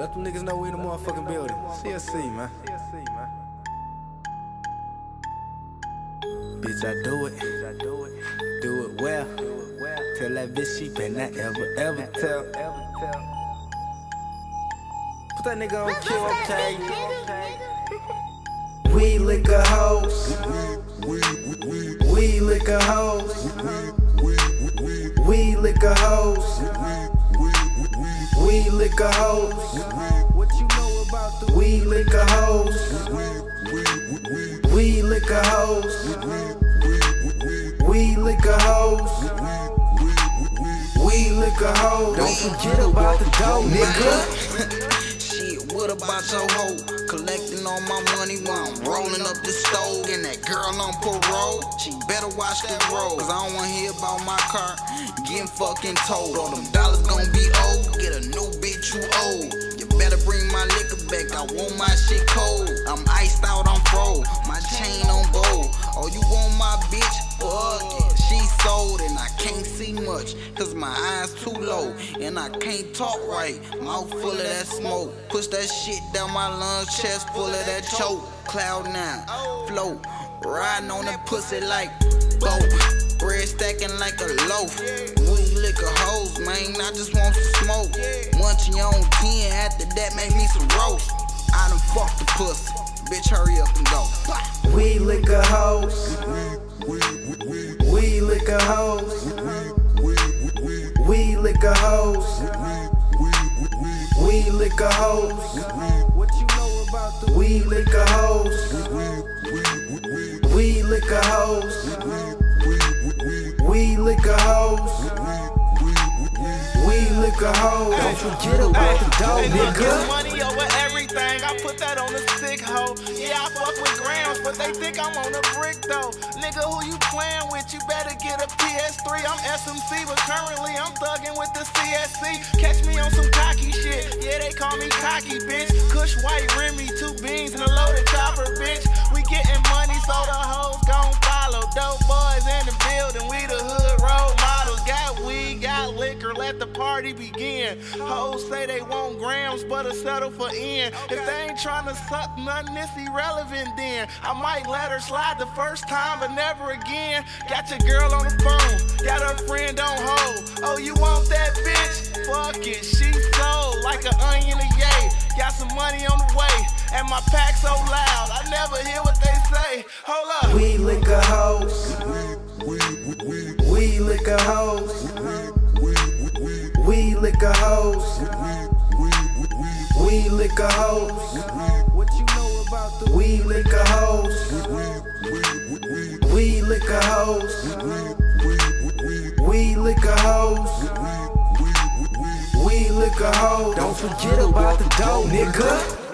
Let them niggas know we in the motherfucking building. CSC, man. Bitch, I do it. Do it well. Tell that bitch she better not ever tell. Put that nigga on kill, okay? We liquor hoes. We liquor hoes. We liquor hoes. We liquor hoes. What you know about the we liquor hoes? We liquor hoes. We liquor hoes. We liquor hoes. Don't forget about the dough, nigga. Shit, what about your hoe? Collecting all my money while I'm rolling up the stove. And that girl on parole, she better watch that road. Cause I don't wanna hear about my car getting fucking towed. All them dollars gon' be old, get a new bitch you old. You better bring my liquor back, I want my shit cold. I'm iced out, I'm froze, my chain on bold. Oh, you want my bitch? Fuck it, she sold and I can't see much cause my eyes too low. And I can't talk right, mouth full of that smoke. Push that shit down my lungs, chest full of that choke. Cloud9, float, riding on that pussy like boat. Bread stacking like a loaf. We liquor hoes, man, I just want some smoke. Munchie on 10, after that make me some roast. I done fucked the pussy, bitch hurry up and go. We liquor hoes. We liquor hoes. We liquor hoes. We liquor hoes. What you know about the we liquor hoes? We liquor hoes. We liquor hoes. We liquor hoes. Don't forget about the dough, nigga. Money over everything, I put that on a sick hoe. Yeah, I fuck with grams, but they think I'm on a brick though. Nigga, who you playing with? You better get a PS3. I'm SMC, but currently I'm thugging with the CSC. Catch me on some cocky shit. Yeah, they call me cocky, bitch. Kush White Remy, 2 beans and a loaded chopper, bitch. We getting money, so the hoes gon' follow. Dope boys in the building, we the hood role models. Got weed, got liquor, let the party begin. Hoes say they want grams, but'll settle for N. If they ain't tryna suck nothing, it's irrelevant then. I might let her slide the first time, but never again. Got your girl on the phone, got her friend on hold. Oh, you want that bitch? Fuck it, she sold like an onion a yay. Got some money on the way, and my pack so loud, I never hear what they say. Hold up. We liquor hoes. We liquor hoes. We liquor hoes. We liquor hoes. What you know about the we liquor hoes? We liquor hoes. We liquor hoes. We liquor hoes. Don't forget about the dough, nigga.